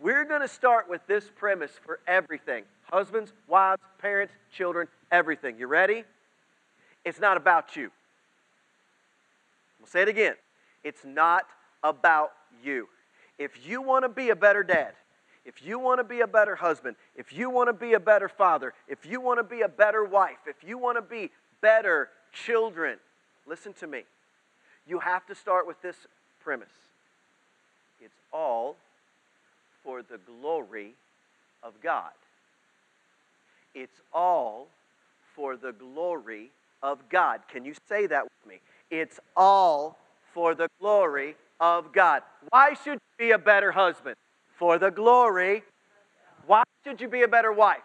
we're going to start with this premise for everything. Husbands, wives, parents, children, everything. You ready? It's not about you. We'll say it again. It's not about you. If you want to be a better dad, if you want to be a better husband, if you want to be a better father, if you want to be a better wife, if you want to be better children, listen to me. You have to start with this premise. It's all for the glory of God. It's all for the glory of God. Can you say that with me? It's all for the glory of God. Why should you be a better husband? For the glory. Why should you be a better wife?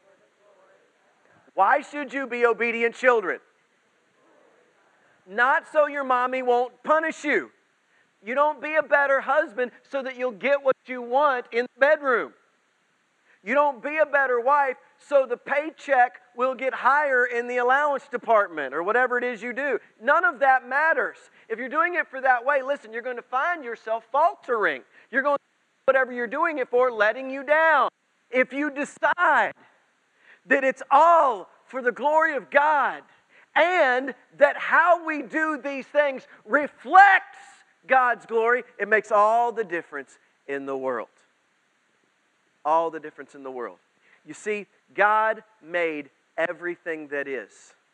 Why should you be obedient children? Not so your mommy won't punish you. You don't be a better husband so that you'll get what you want in the bedroom. You don't be a better wife so the paycheck will get higher in the allowance department or whatever it is you do. None of that matters. If you're doing it for that way, listen, you're going to find yourself faltering. You're going to whatever you're doing it for letting you down. If you decide that it's all for the glory of God and that how we do these things reflects God's glory, it makes all the difference in the world. All the difference in the world. You see, God made everything that is.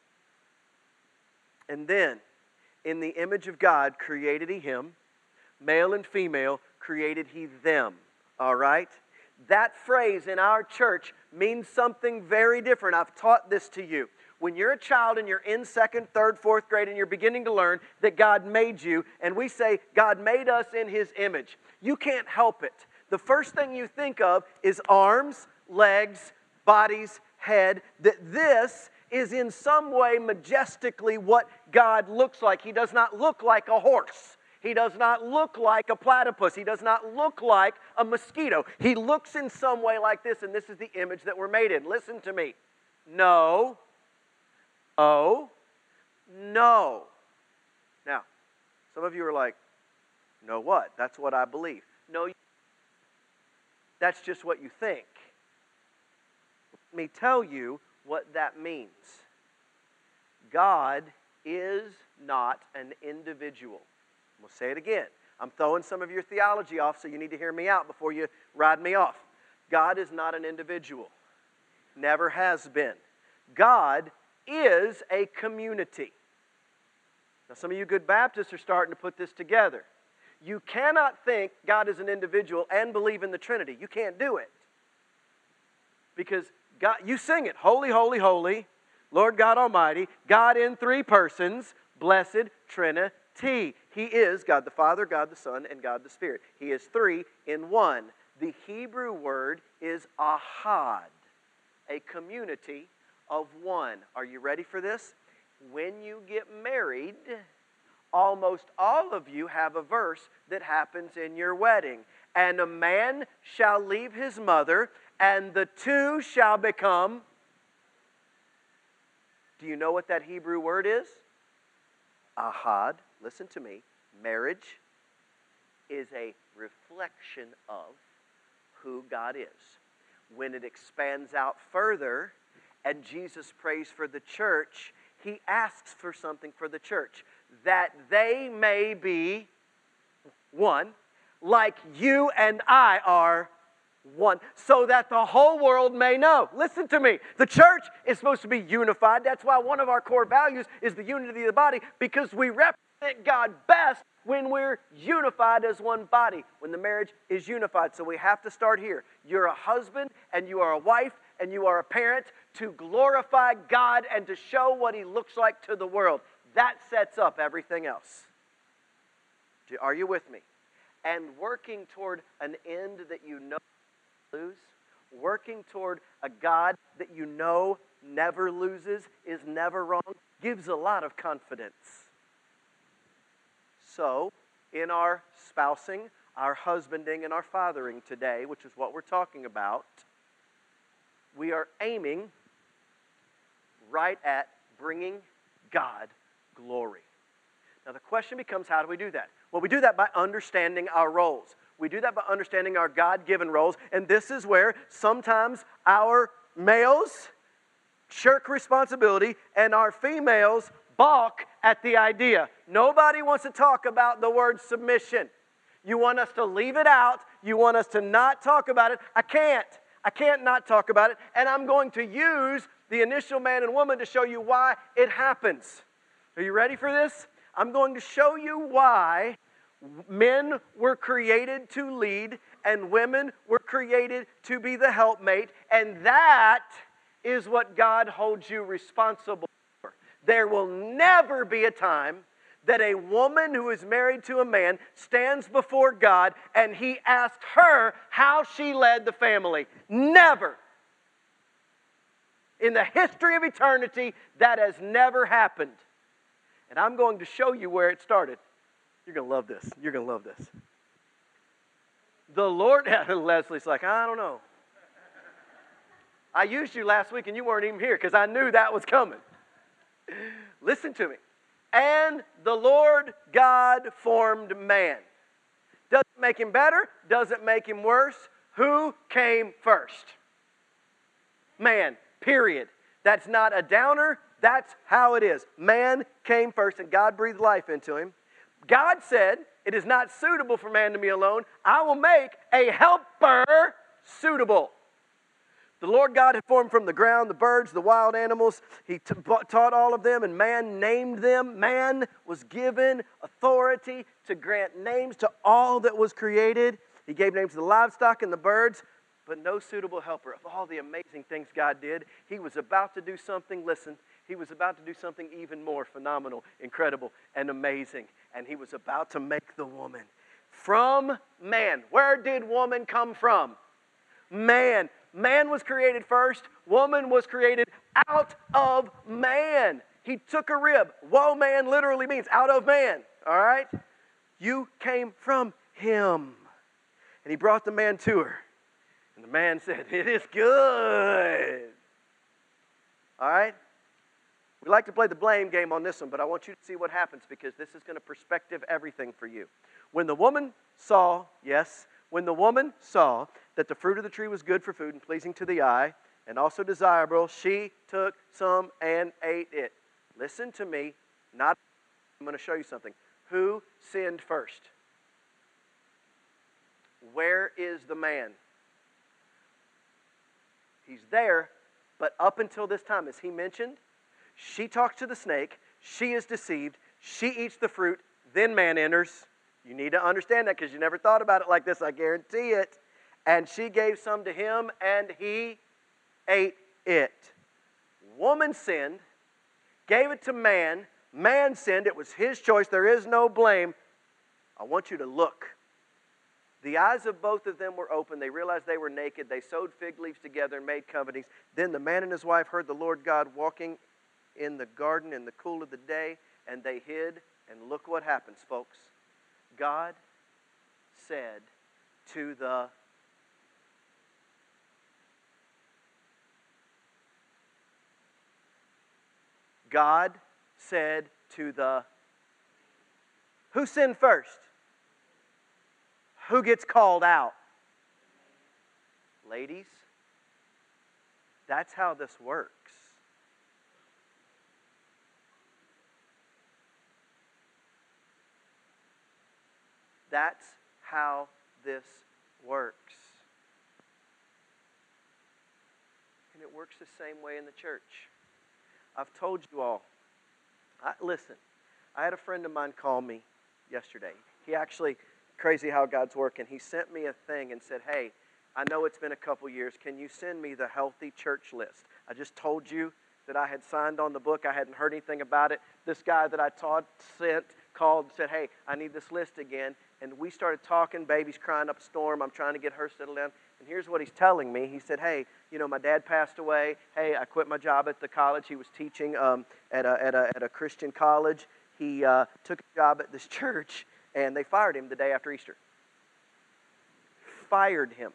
And then, in the image of God, created He him, male and female, created He them. All right? That phrase in our church means something very different. I've taught this to you. When you're a child and you're in 2nd, 3rd, 4th grade and you're beginning to learn that God made you, and we say, God made us in His image, you can't help it. The first thing you think of is arms, legs, bodies, head, that this is in some way majestically what God looks like. He does not look like a horse. He does not look like a platypus. He does not look like a mosquito. He looks in some way like this, and this is the image that we're made in. Listen to me. No. Oh. No. Now, some of you are like, no what? That's what I believe. No, that's just what you think. Let me tell you what that means. God is not an individual. We'll say it again. I'm throwing some of your theology off, so you need to hear me out before you ride me off. God is not an individual. Never has been. God is a community. Now, some of you good Baptists are starting to put this together. You cannot think God is an individual and believe in the Trinity. You can't do it. Because God, you sing it, holy, holy, holy, Lord God Almighty, God in 3 persons, blessed Trinity. He is God the Father, God the Son, and God the Spirit. He is 3 in 1. The Hebrew word is ahad, a community of one. Are you ready for this? When you get married, almost all of you have a verse that happens in your wedding. And a man shall leave his mother, and the two shall become. Do you know what that Hebrew word is? Ahad. Listen to me. Marriage is a reflection of who God is. When it expands out further, and Jesus prays for the church, He asks for something for the church. That they may be one, like you and I are one, so that the whole world may know. Listen to me. The church is supposed to be unified. That's why one of our core values is the unity of the body, because we represent God best when we're unified as one body, when the marriage is unified. So we have to start here. You're a husband and you are a wife and you are a parent to glorify God and to show what He looks like to the world. That sets up everything else. Are you with me? And working toward an end that you know lose, working toward a God that you know never loses, is never wrong, gives a lot of confidence. So, in our spousing, our husbanding, and our fathering today, which is what we're talking about, we are aiming right at bringing God glory. Now the question becomes, how do we do that? Well, we do that by understanding our roles. We do that by understanding our God-given roles. And this is where sometimes our males shirk responsibility and our females balk at the idea. Nobody wants to talk about the word submission. You want us to leave it out. You want us to not talk about it. I can't. I can't not talk about it. And I'm going to use the initial man and woman to show you why it happens. Are you ready for this? I'm going to show you why men were created to lead and women were created to be the helpmate. And that is what God holds you responsible for. There will never be a time that a woman who is married to a man stands before God and he asked her how she led the family. Never. In the history of eternity, that has never happened. And I'm going to show you where it started. You're going to love this. You're going to love this. The Lord, Leslie's like, I don't know. I used you last week and you weren't even here because I knew that was coming. Listen to me. And the Lord God formed man. Does it make him better? Does it make him worse? Who came first? Man, period. That's not a downer. That's how it is. Man came first and God breathed life into him. God said, it is not suitable for man to be alone. I will make a helper suitable. The Lord God had formed from the ground the birds, the wild animals. He taught all of them, and man named them. Man was given authority to grant names to all that was created. He gave names to the livestock and the birds, but no suitable helper. Of all the amazing things God did, he was about to do something, listen, he was about to do something even more phenomenal, incredible, and amazing. And he was about to make the woman from man. Where did woman come from? Man. Man was created first. Woman was created out of man. He took a rib. Woe man literally means out of man. All right? You came from him. And he brought the man to her. And the man said, it is good. All right? We like to play the blame game on this one, but I want you to see what happens because this is going to perspective everything for you. When the woman saw, when the woman saw that the fruit of the tree was good for food and pleasing to the eye and also desirable, she took some and ate it. Listen to me. I'm going to show you something. Who sinned first? Where is the man? He's there, but up until this time, as he mentioned, she talks to the snake, she is deceived, she eats the fruit, then man enters. You need to understand that because you never thought about it like this, I guarantee it. And she gave some to him and he ate it. Woman sinned, gave it to man, man sinned, it was his choice, there is no blame. I want you to look. The eyes of both of them were open. They realized they were naked. They sewed fig leaves together and made covenants. Then the man and his wife heard the Lord God walking in the garden in the cool of the day, and they hid. And look what happens, folks. God said to the who sinned first? Who gets called out? Ladies, that's how this works. That's how this works. And it works the same way in the church. I've told you all. Listen, I had a friend of mine call me yesterday. He actually, crazy how God's working, he sent me a thing and said, hey, I know it's been a couple years. Can you send me the healthy church list? I just told you that I had signed on the book. I hadn't heard anything about it. This guy that I taught called and said, hey, I need this list again. And we started talking. Baby's crying up a storm. I'm trying to get her settled down. And here's what he's telling me. He said, hey, my dad passed away. Hey, I quit my job at the college. He was teaching at a Christian college. He took a job at this church, and they fired him the day after Easter. Fired him.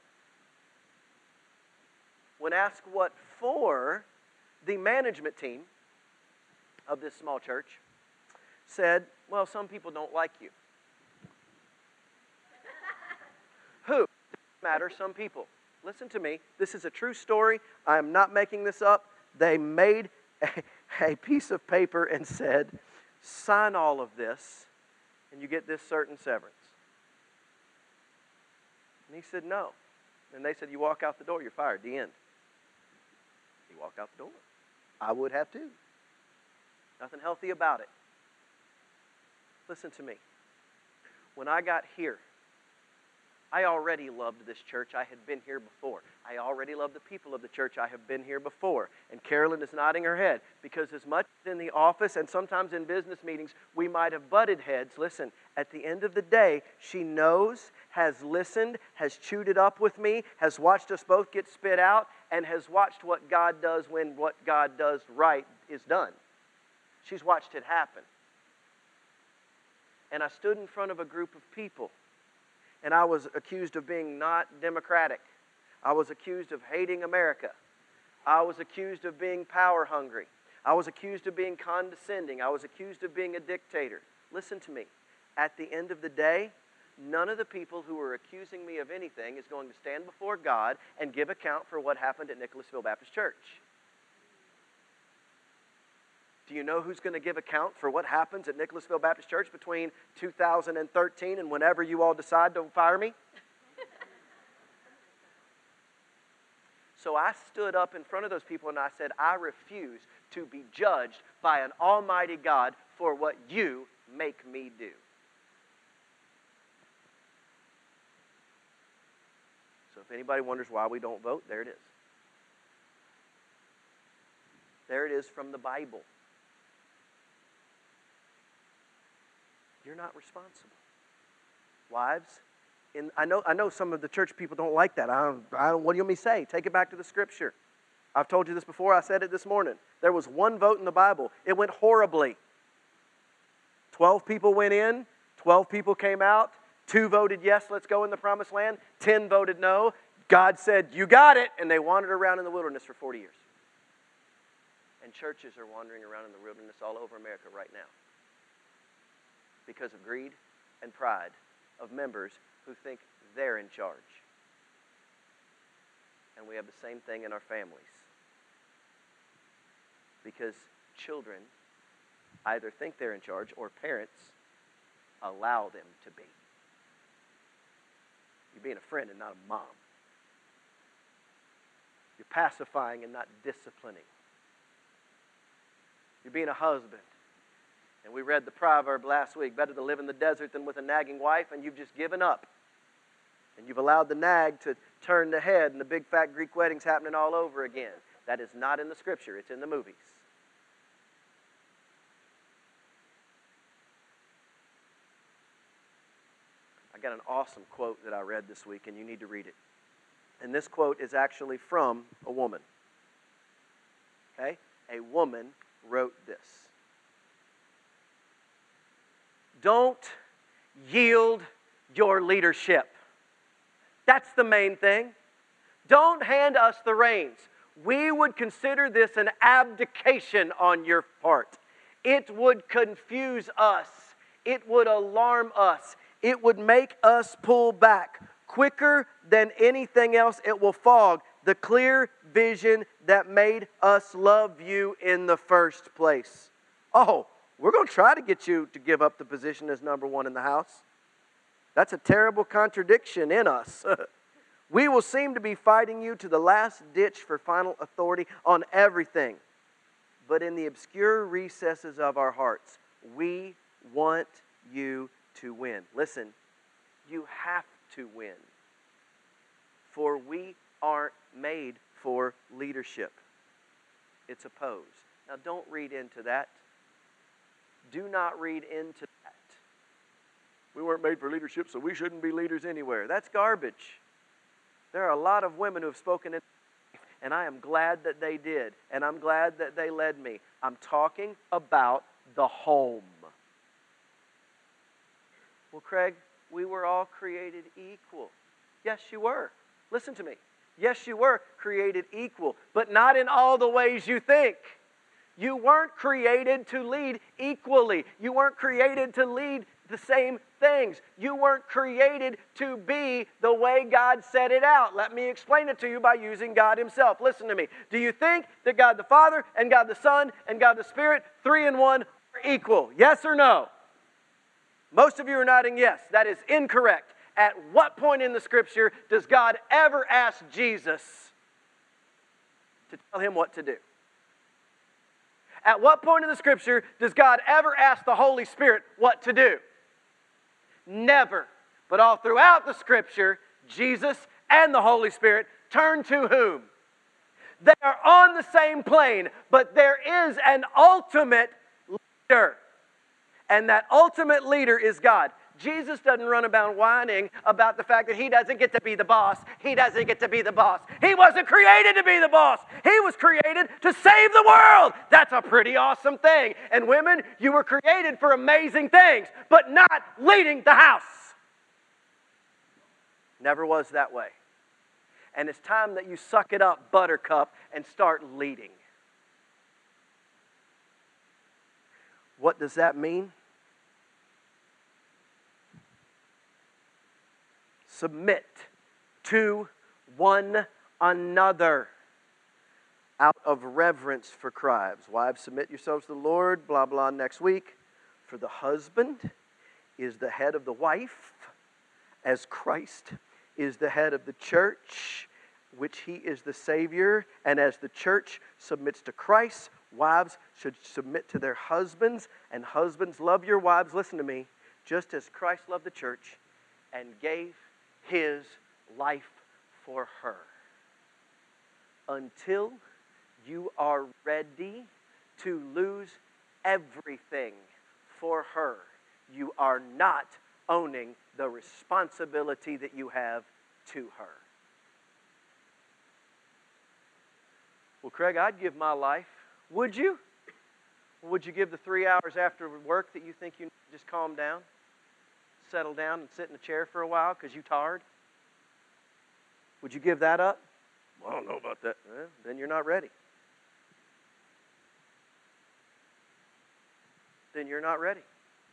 When asked what for, the management team of this small church said, well, some people don't like you. matter, some people, listen to me, this is a true story. I am not making this up. They made a piece of paper and said, sign all of this, and you get this certain severance. And he said, no. And they said, you walk out the door, you're fired. The end. He walked out the door. I would have too. Nothing healthy about it. Listen to me. When I got here, I already loved this church. I had been here before. I already loved the people of the church. I have been here before. And Carolyn is nodding her head because as much in the office and sometimes in business meetings, we might have butted heads. Listen, at the end of the day, she knows, has listened, has chewed it up with me, has watched us both get spit out, and has watched what God does when what God does right is done. She's watched it happen. And I stood in front of a group of people, and I was accused of being not democratic. I was accused of hating America. I was accused of being power hungry. I was accused of being condescending. I was accused of being a dictator. Listen to me. At the end of the day, none of the people who were accusing me of anything is going to stand before God and give account for what happened at Nicholasville Baptist Church. Do you know who's going to give account for what happens at Nicholasville Baptist Church between 2013 and whenever you all decide to fire me? So I stood up in front of those people and I said, I refuse to be judged by an almighty God for what you make me do. So if anybody wonders why we don't vote, there it is. There it is from the Bible. You're not responsible. Wives, I know some of the church people don't like that. What do you want me to say? Take it back to the Scripture. I've told you this before. I said it this morning. There was one vote in the Bible. It went horribly. 12 people went in. 12 people came out. 2 voted yes, let's go in the promised land. 10 voted no. God said, you got it. And they wandered around in the wilderness for 40 years. And churches are wandering around in the wilderness all over America right now, because of greed and pride of members who think they're in charge. And we have the same thing in our families. Because children either think they're in charge or parents allow them to be. You're being a friend and not a mom. You're pacifying and not disciplining. You're being a husband. And we read the proverb last week, better to live in the desert than with a nagging wife, and you've just given up. And you've allowed the nag to turn the head, and the big fat Greek wedding's happening all over again. That is not in the Scripture, it's in the movies. I got an awesome quote that I read this week, and you need to read it. And this quote is actually from a woman. Okay? A woman wrote this. Don't yield your leadership. That's the main thing. Don't hand us the reins. We would consider this an abdication on your part. It would confuse us. It would alarm us. It would make us pull back. Quicker than anything else, it will fog the clear vision that made us love you in the first place. Oh, we're going to try to get you to give up the position as number one in the house. That's a terrible contradiction in us. We will seem to be fighting you to the last ditch for final authority on everything. But in the obscure recesses of our hearts, we want you to win. Listen, you have to win. For we aren't made for leadership. It's opposed. Now don't read into that. Do not read into that. We weren't made for leadership, so we shouldn't be leaders anywhere. That's garbage. There are a lot of women who have spoken in life, and I am glad that they did, and I'm glad that they led me. I'm talking about the home. Well, Craig, we were all created equal. Yes, you were. Listen to me. Yes, you were created equal, but not in all the ways you think. You weren't created to lead equally. You weren't created to lead the same things. You weren't created to be the way God set it out. Let me explain it to you by using God himself. Listen to me. Do you think that God the Father and God the Son and God the Spirit, 3 in 1, are equal? Yes or no? Most of you are nodding yes. That is incorrect. At what point in the Scripture does God ever ask Jesus to tell him what to do? At what point in the Scripture does God ever ask the Holy Spirit what to do? Never. But all throughout the Scripture, Jesus and the Holy Spirit turn to whom? They are on the same plane, but there is an ultimate leader. And that ultimate leader is God. Jesus doesn't run about whining about the fact that he doesn't get to be the boss. He doesn't get to be the boss. He wasn't created to be the boss. He was created to save the world. That's a pretty awesome thing. And women, you were created for amazing things, but not leading the house. Never was that way. And it's time that you suck it up, buttercup, and start leading. What does that mean? Submit to one another out of reverence for Christ. Wives, submit yourselves to the Lord, blah, blah, next week. For the husband is the head of the wife, as Christ is the head of the church, which he is the Savior. And as the church submits to Christ, wives should submit to their husbands. And husbands, love your wives, listen to me, just as Christ loved the church and gave his life for her. Until you are ready to lose everything for her, you are not owning the responsibility that you have to her. Well, Craig, I'd give my life. Would you? Would you give the 3 hours after work that you think you need to just calm down? Settle down and sit in a chair for a while because you're tired? Would you give that up? Well, I don't know about that. Well, then you're not ready. Then you're not ready.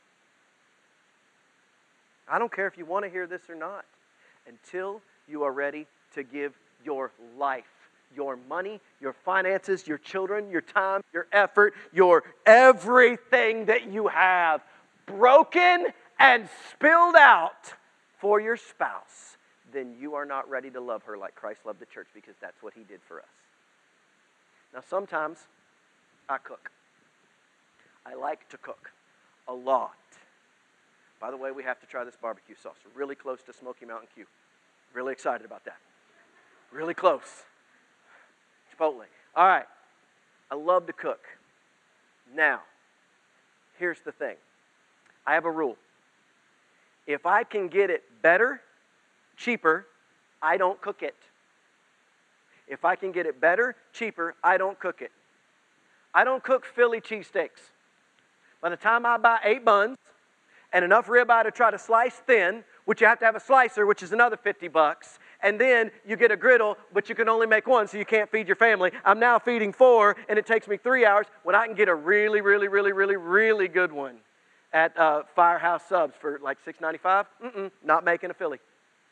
I don't care if you want to hear this or not. Until you are ready to give your life, your money, your finances, your children, your time, your effort, your everything that you have broken and spilled out for your spouse, then you are not ready to love her like Christ loved the church, because that's what he did for us. Now, sometimes I cook. I like to cook a lot. By the way, we have to try this barbecue sauce. We're really close to Smoky Mountain Q. Really excited about that. Really close. Chipotle. All right. I love to cook. Now, here's the thing. I have a rule. If I can get it better, cheaper, I don't cook it. If I can get it better, cheaper, I don't cook it. I don't cook Philly cheesesteaks. By the time I buy 8 buns and enough ribeye to try to slice thin, which you have to have a slicer, which is another $50, and then you get a griddle, but you can only make 1, so you can't feed your family. I'm now feeding 4, and it takes me 3 hours when I can get a really, really, really, really, really good one at Firehouse Subs for like $6.95. Not making a Philly.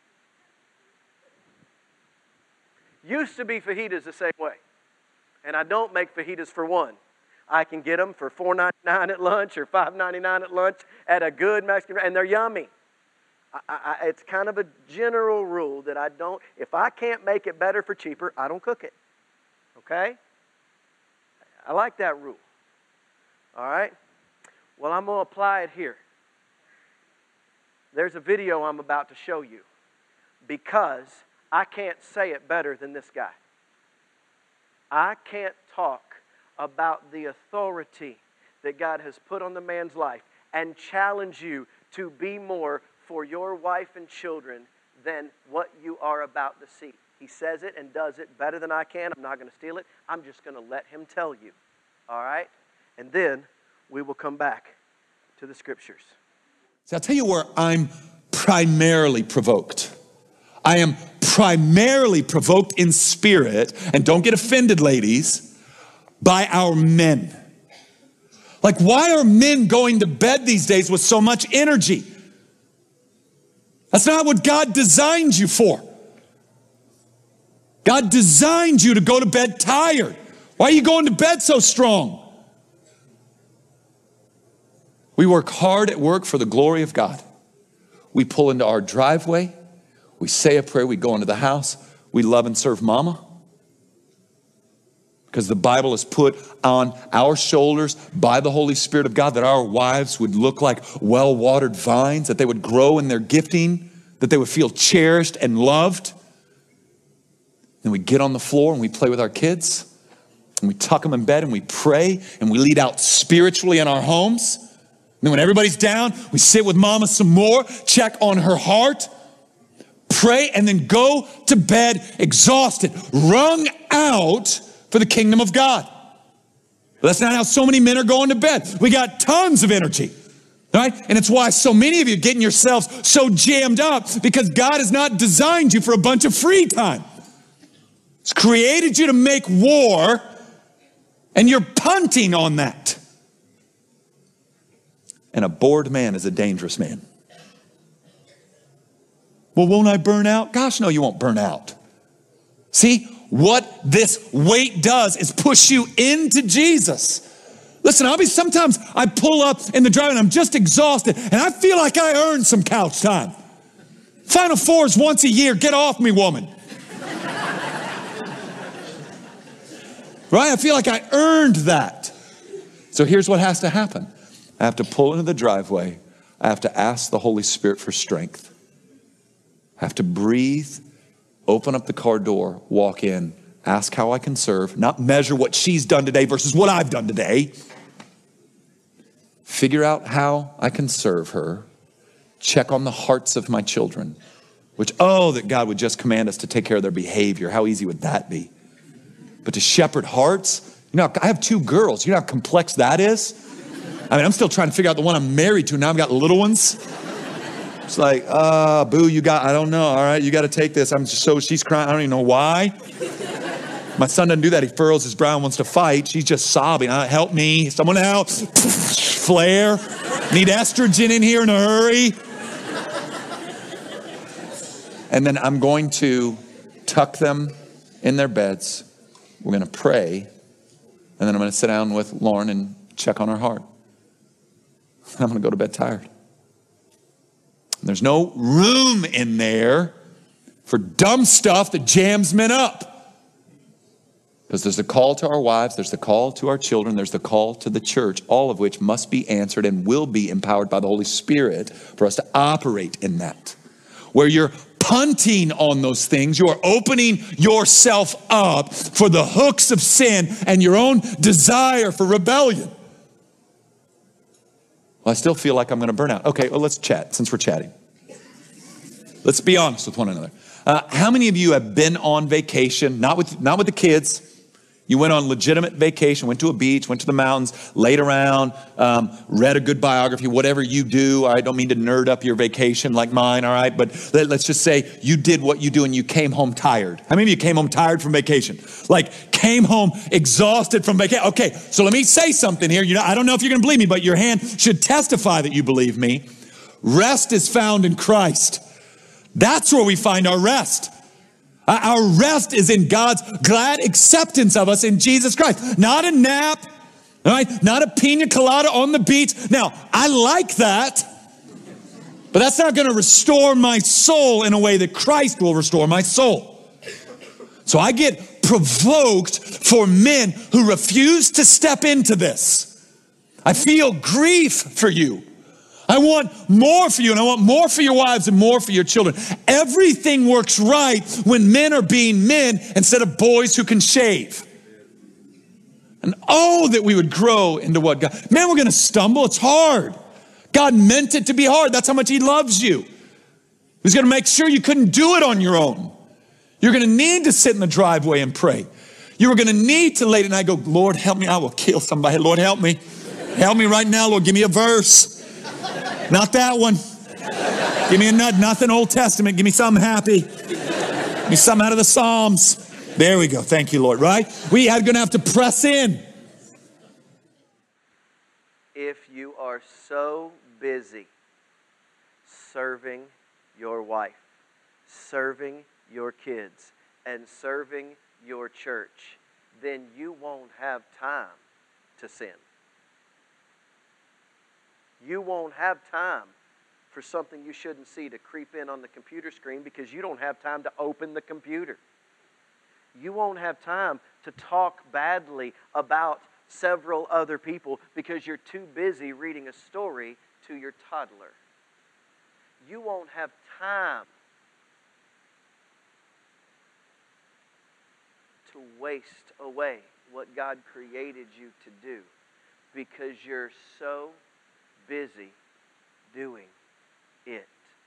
Used to be fajitas the same way. And I don't make fajitas for 1. I can get them for $4.99 at lunch or $5.99 at lunch at a good Mexican, and they're yummy. It's kind of a general rule that I don't, if I can't make it better for cheaper, I don't cook it. Okay? I like that rule. All right? Well, I'm going to apply it here. There's a video I'm about to show you because I can't say it better than this guy. I can't talk about the authority that God has put on the man's life and challenge you to be more for your wife and children than what you are about to see. He says it and does it better than I can. I'm not going to steal it. I'm just going to let him tell you. All right? And then we will come back to the scriptures. So I'll tell you where I'm primarily provoked. I am primarily provoked in spirit, and don't get offended, ladies, by our men. Like, why are men going to bed these days with so much energy? That's not what God designed you for. God designed you to go to bed tired. Why are you going to bed so strong? We work hard at work for the glory of God. We pull into our driveway. We say a prayer. We go into the house. We love and serve mama. Because the Bible is put on our shoulders by the Holy Spirit of God that our wives would look like well-watered vines, that they would grow in their gifting, that they would feel cherished and loved. And we get on the floor and we play with our kids. And we tuck them in bed and we pray and we lead out spiritually in our homes. And then when everybody's down, we sit with mama some more, check on her heart, pray, and then go to bed exhausted, wrung out for the kingdom of God. But that's not how so many men are going to bed. We got tons of energy, right? And it's why so many of you are getting yourselves so jammed up, because God has not designed you for a bunch of free time. He's created you to make war, and you're punting on that. And a bored man is a dangerous man. Well, won't I burn out? Gosh, no, you won't burn out. See, what this weight does is push you into Jesus. Listen, sometimes I pull up in the driveway and I'm just exhausted and I feel like I earned some couch time. Final Four is once a year. Get off me, woman. Right? I feel like I earned that. So here's what has to happen. I have to pull into the driveway. I have to ask the Holy Spirit for strength. I have to breathe, open up the car door, walk in, ask how I can serve, not measure what she's done today versus what I've done today. Figure out how I can serve her. Check on the hearts of my children, which, that God would just command us to take care of their behavior. How easy would that be? But to shepherd hearts, I have 2 girls. You know how complex that is? I'm still trying to figure out the one I'm married to. Now I've got little ones. It's like, boo, I don't know. All right, you got to take this. She's crying. I don't even know why. My son doesn't do that. He furrows his brow and wants to fight. She's just sobbing. Help me. Someone else. Flare. Need estrogen in here in a hurry. And then I'm going to tuck them in their beds. We're going to pray. And then I'm going to sit down with Lauren and check on her heart. I'm going to go to bed tired. There's no room in there for dumb stuff that jams men up. Because there's the call to our wives, there's the call to our children, there's the call to the church, all of which must be answered and will be empowered by the Holy Spirit for us to operate in that. Where you're punting on those things, you are opening yourself up for the hooks of sin and your own desire for rebellion. Well, I still feel like I'm going to burn out. Okay, well, let's chat since we're chatting. Let's be honest with one another. How many of you have been on vacation, not with the kids? You went on legitimate vacation, went to a beach, went to the mountains, laid around, read a good biography, whatever you do. I don't mean to nerd up your vacation like mine, all right? But let's just say you did what you do and you came home tired. How many of you came home tired from vacation? Like came home exhausted from vacation. Okay, so let me say something here. I don't know if you're going to believe me, but your hand should testify that you believe me. Rest is found in Christ. That's where we find our rest. Our rest is in God's glad acceptance of us in Jesus Christ. Not a nap, all right? Not a pina colada on the beach. Now, I like that, but that's not going to restore my soul in a way that Christ will restore my soul. So I get provoked for men who refuse to step into this. I feel grief for you. I want more for you, and I want more for your wives and more for your children. Everything works right when men are being men instead of boys who can shave. And that we would grow into what God... Man, we're going to stumble. It's hard. God meant it to be hard. That's how much He loves you. He's going to make sure you couldn't do it on your own. You're going to need to sit in the driveway and pray. You are going to need to late at night go, Lord, help me. I will kill somebody. Lord, help me. Help me right now, Lord. Give me a verse. Not that one. Give me nothing Old Testament. Give me something happy. Give me something out of the Psalms. There we go. Thank you, Lord. Right? We are going to have to press in. If you are so busy serving your wife, serving your kids, and serving your church, then you won't have time to sin. You won't have time for something you shouldn't see to creep in on the computer screen because you don't have time to open the computer. You won't have time to talk badly about several other people because you're too busy reading a story to your toddler. You won't have time to waste away what God created you to do because you're so busy doing it.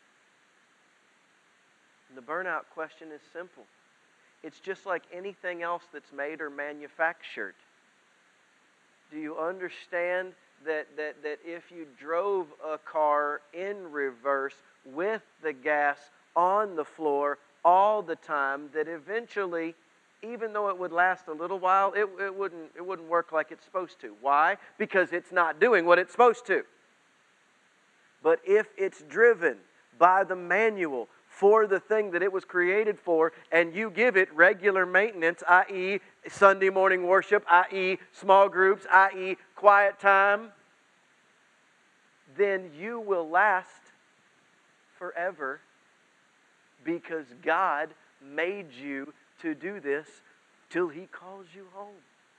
And the burnout question is simple. It's just like anything else that's made or manufactured. Do you understand that if you drove a car in reverse with the gas on the floor all the time, that eventually, even though it would last a little while, it wouldn't work like it's supposed to. Why? Because it's not doing what it's supposed to. But if it's driven by the manual for the thing that it was created for, and you give it regular maintenance, i.e. Sunday morning worship, i.e. small groups, i.e. quiet time, then you will last forever because God made you to do this till He calls you home.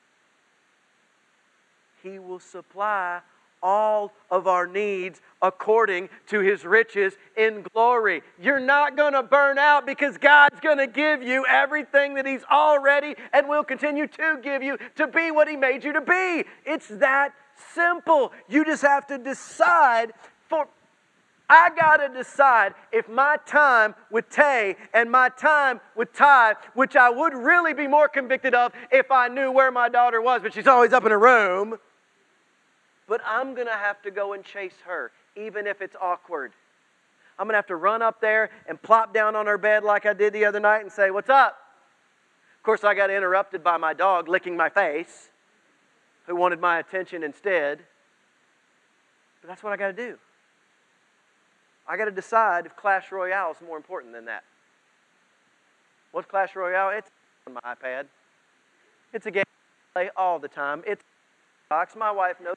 He will supply all of our needs according to His riches in glory. You're not going to burn out because God's going to give you everything that He's already and will continue to give you to be what He made you to be. It's that simple. You just have to decide I got to decide if my time with Tay and my time with Ty, which I would really be more convicted of if I knew where my daughter was, but she's always up in her room. But I'm going to have to go and chase her, even if it's awkward. I'm going to have to run up there and plop down on her bed like I did the other night and say, "What's up?" Of course, I got interrupted by my dog licking my face, who wanted my attention instead. But that's what I got to do. I got to decide if Clash Royale is more important than that. What's Clash Royale? It's on my iPad. It's a game I play all the time. It's box. My wife knows.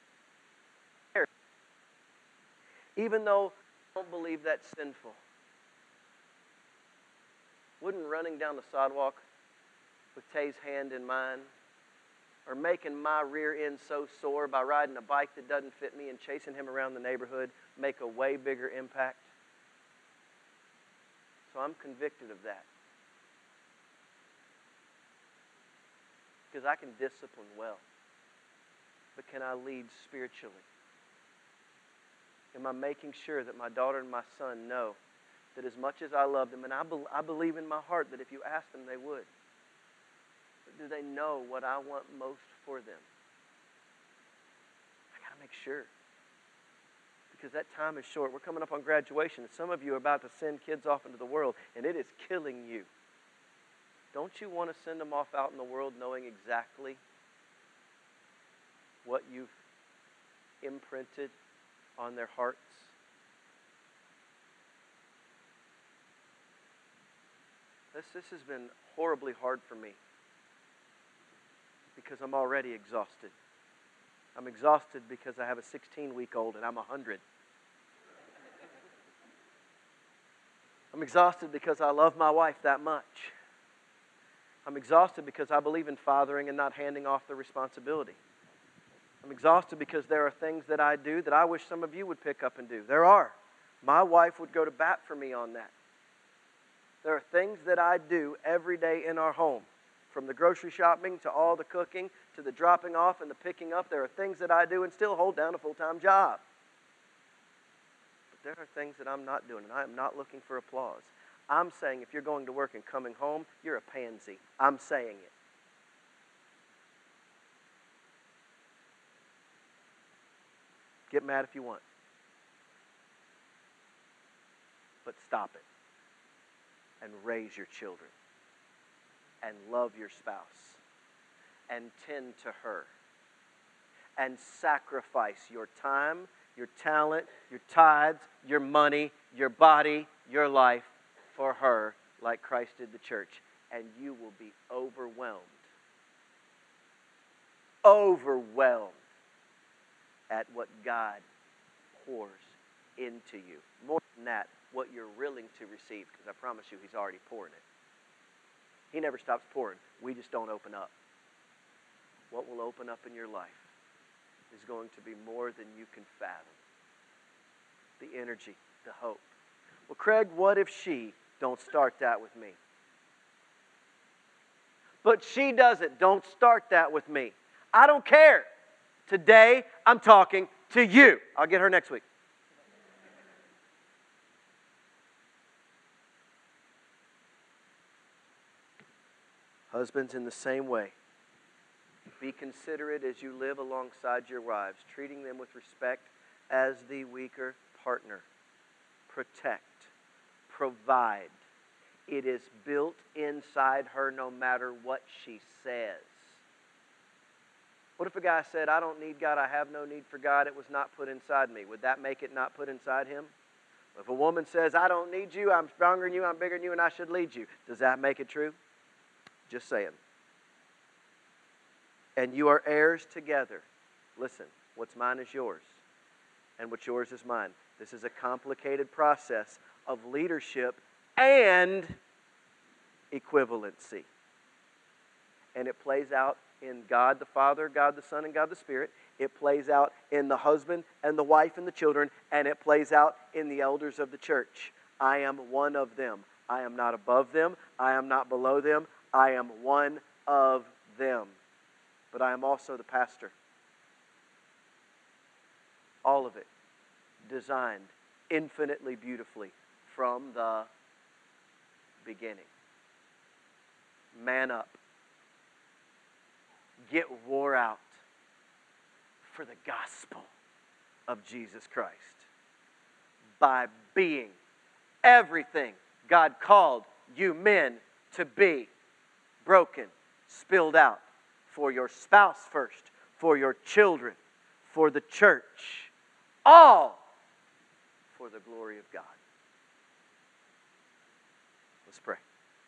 Even though I don't believe that's sinful. Wouldn't running down the sidewalk with Tay's hand in mine, or making my rear end so sore by riding a bike that doesn't fit me and chasing him around the neighborhood, make a way bigger impact? So I'm convicted of that. Because I can discipline well. But can I lead spiritually? Am I making sure that my daughter and my son know that as much as I love them, and I believe in my heart that if you ask them, they would. But do they know what I want most for them? I got to make sure. Because that time is short. We're coming up on graduation, and some of you are about to send kids off into the world, and it is killing you. Don't you want to send them off out in the world knowing exactly what you've imprinted on their hearts? This has been horribly hard for me because I'm already exhausted. I'm exhausted because I have a 16-week-old and I'm 100. I'm exhausted because I love my wife that much. I'm exhausted because I believe in fathering and not handing off the responsibility. I'm exhausted because there are things that I do that I wish some of you would pick up and do. There are. My wife would go to bat for me on that. There are things that I do every day in our home. From the grocery shopping to all the cooking to the dropping off and the picking up. There are things that I do and still hold down a full-time job. But there are things that I'm not doing, and I am not looking for applause. I'm saying if you're going to work and coming home, you're a pansy. I'm saying it. Get mad if you want. But stop it. And raise your children. And love your spouse. And tend to her. And sacrifice your time your talent, your tithes, your money, your body, your life for her like Christ did the church. And you will be overwhelmed. Overwhelmed at what God pours into you. More than that, what you're willing to receive, because I promise you He's already pouring it. He never stops pouring. We just don't open up. What will open up in your life is going to be more than you can fathom. The energy, the hope. Well, Craig, what if she don't start that with me? But she doesn't. Don't start that with me. I don't care. Today, I'm talking to you. I'll get her next week. Husbands, in the same way, be considerate as you live alongside your wives, treating them with respect as the weaker partner. Protect. Provide. It is built inside her no matter what she says. What if a guy said, I don't need God, I have no need for God, it was not put inside me? Would that make it not put inside him? If a woman says, I don't need you, I'm stronger than you, I'm bigger than you, and I should lead you, does that make it true? Just saying. And you are heirs together. Listen, what's mine is yours, and what's yours is mine. This is a complicated process of leadership and equivalency. And it plays out in God the Father, God the Son, and God the Spirit. It plays out in the husband and the wife and the children, and it plays out in the elders of the church. I am one of them. I am not above them. I am not below them. I am one of them. But I am also the pastor. All of it designed infinitely beautifully from the beginning. Man up. Get wore out for the gospel of Jesus Christ by being everything God called you men to be. Broken, spilled out for your spouse first, for your children, for the church, all for the glory of God. Let's pray.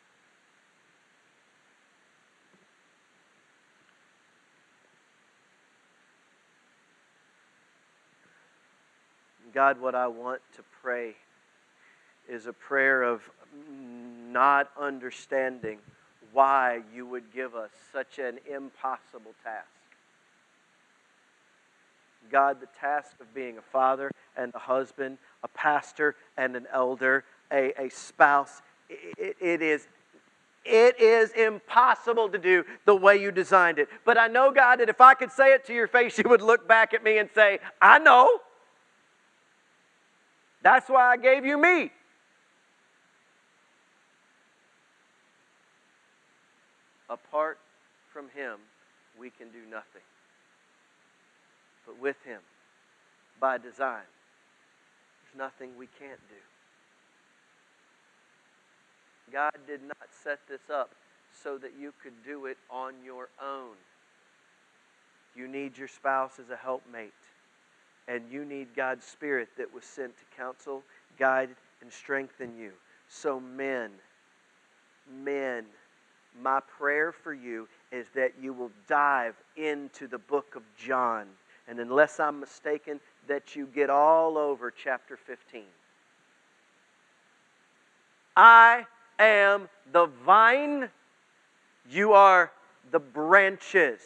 God, what I want to pray is a prayer of not understanding why you would give us such an impossible task. God, the task of being a father and a husband, a pastor and an elder, a spouse, it is impossible to do the way you designed it. But I know, God, that if I could say it to your face, you would look back at me and say, I know. That's why I gave you me. Apart from Him, we can do nothing. But with Him, by design, there's nothing we can't do. God did not set this up so that you could do it on your own. You need your spouse as a helpmate. And you need God's Spirit that was sent to counsel, guide, and strengthen you. So men, my prayer for you is that you will dive into the book of John. And unless I'm mistaken, that you get all over chapter 15. I am the vine, you are the branches.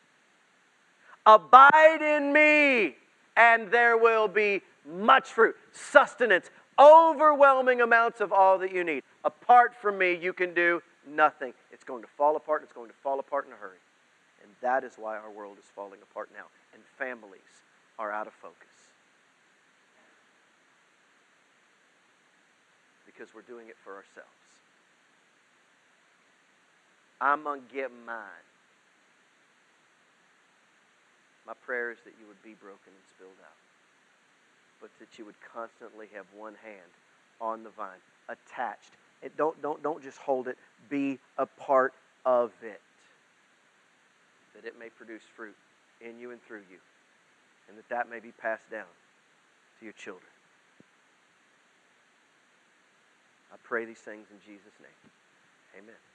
Abide in me, and there will be much fruit, sustenance, overwhelming amounts of all that you need. Apart from me, you can do nothing. It's going to fall apart. It's going to fall apart in a hurry. And that is why our world is falling apart now. And families are out of focus. Because we're doing it for ourselves. I'm going to get mine. My prayer is that you would be broken and spilled out. But that you would constantly have one hand on the vine, attached. Don't just hold it. Be a part of it. That it may produce fruit in you and through you. And that may be passed down to your children. I pray these things in Jesus' name. Amen.